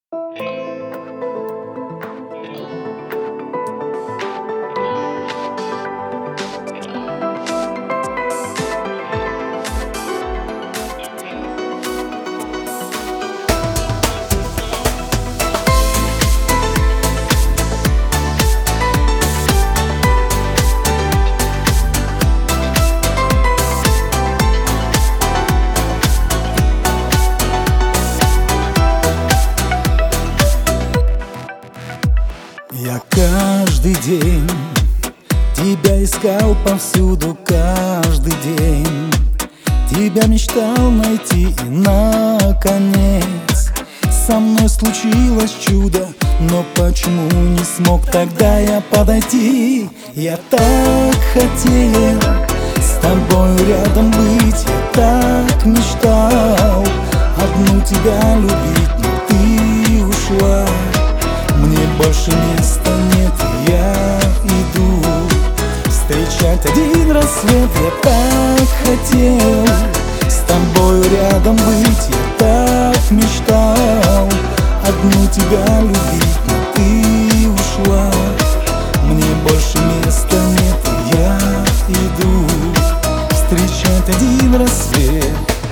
Я каждый день тебя искал повсюду, каждый день тебя мечтал найти, и наконец со мной случилось чудо. Но почему не смог тогда я подойти? Я так хотел с тобою рядом быть, я так мечтал одну тебя любить, но ты ушла. Мне больше места нет, и я иду встречать один рассвет. Я так хотел с тобою рядом быть, я так мечтал одну тебя любить, но ты ушла. Мне больше места нет, и я иду встречать один рассвет.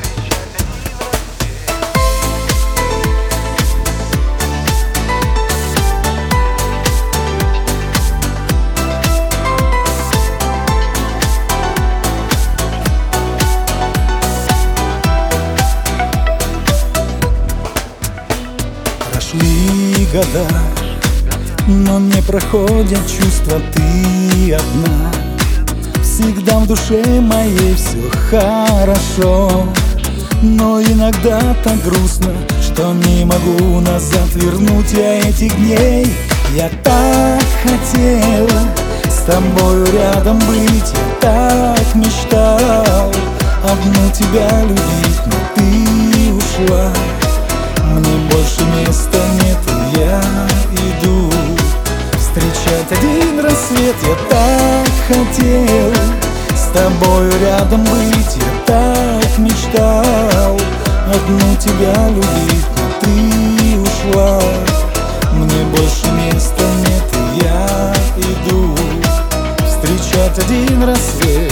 Прошли года, но не проходят чувства, ты одна. Всегда в душе моей все хорошо, но иногда так грустно, что не могу назад вернуть я этих дней. Я так хотел с тобою рядом быть, я так мечтал одну тебя любить, но ты ушла. Мне больше места нет, и я иду встречать один рассвет. Я так хотел с тобою рядом быть, я так мечтал одну тебя любить, но ты ушла. Мне больше места нет, и я иду встречать один рассвет.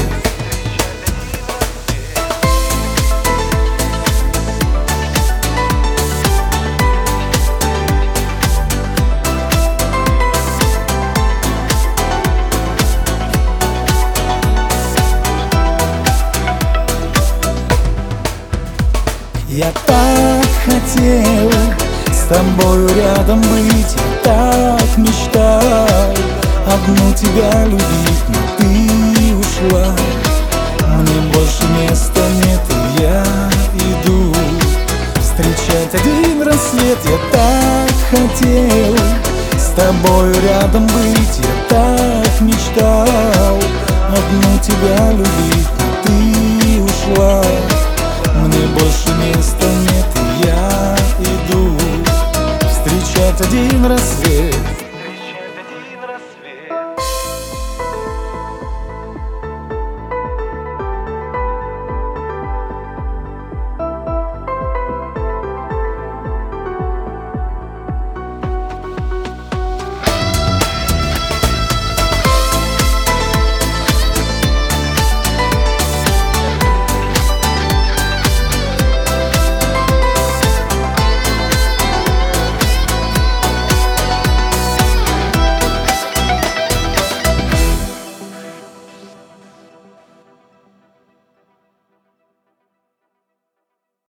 Я так хотел с тобою рядом быть, я так мечтал одну тебя любить, но ты ушла. Мне больше места нет, и я иду встречать один рассвет. Я так хотел с тобою рядом быть, я так мечтал одну тебя любить, но ты ушла. Мне больше места нет, и я иду встречать один рассвет.